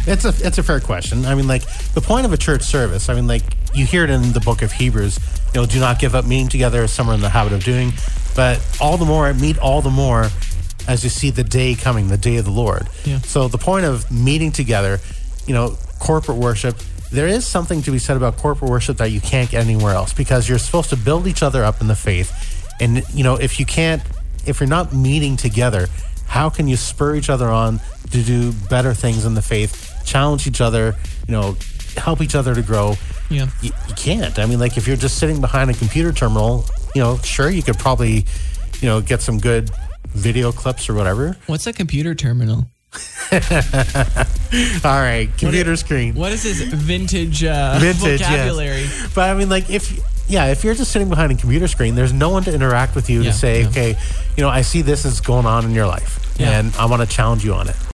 It's a fair question. I mean, like, the point of a church service, I mean, like, you hear it in the book of Hebrews, do not give up meeting together as some are in the habit of doing, but all the more, meet all the more as you see the day coming, the day of the Lord. Yeah. So the point of meeting together, corporate worship, there is something to be said about corporate worship that you can't get anywhere else, because you're supposed to build each other up in the faith. And, if you're not meeting together, how can you spur each other on to do better things in the faith, challenge each other, help each other to grow? Yeah. You can't. I mean, like, if you're just sitting behind a computer terminal, sure, you could probably, get some good video clips or whatever. What's a computer terminal? All right, computer screen. What is this vintage vocabulary? Yes. But I mean, like, if you're just sitting behind a computer screen, there's no one to interact with you to say, okay, I see this is going on in your life, and I want to challenge you on it.